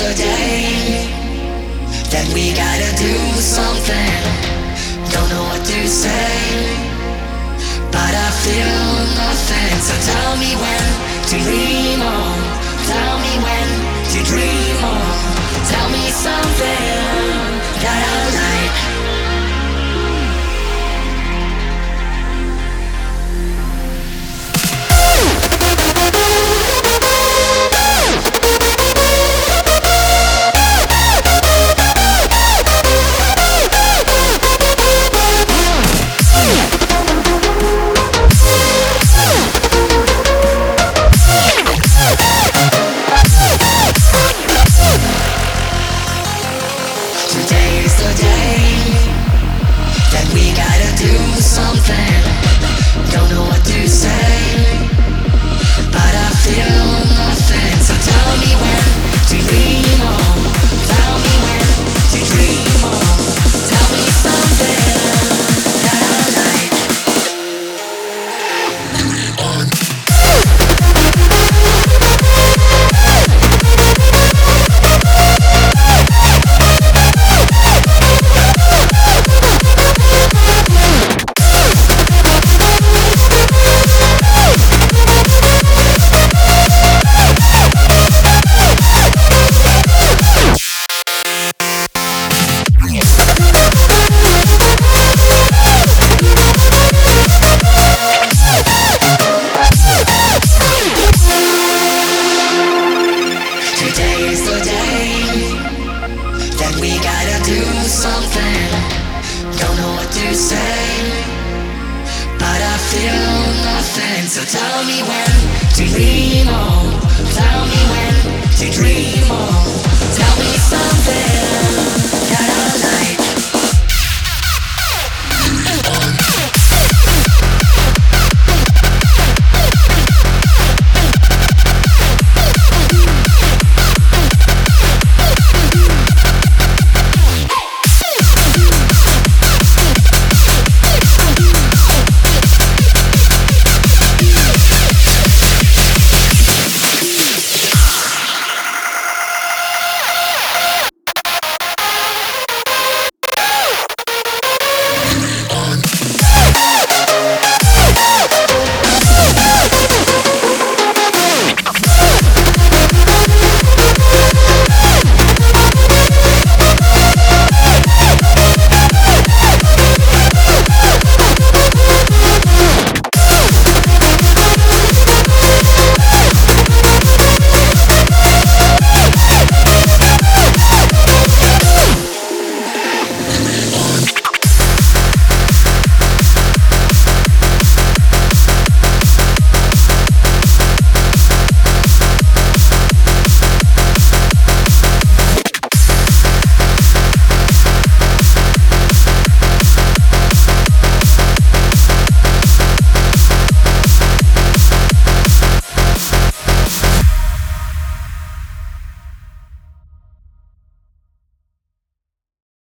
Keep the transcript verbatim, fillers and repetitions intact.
the day that we gotta do something. Don't know what to say, but I feel nothing. So tell me when to dream on. Tell me when to dream on. Tell me something that I like. Today's the day that we gotta do something. Don't know what to say, but I feel nothing. So tell me when to dream on. Tell me when to dream on. Tell me something that I like. Today's the day that we gotta do something. Don't know what to say, but I feel nothing. So tell me when to dream on. Tell me when to dream on. Tell me something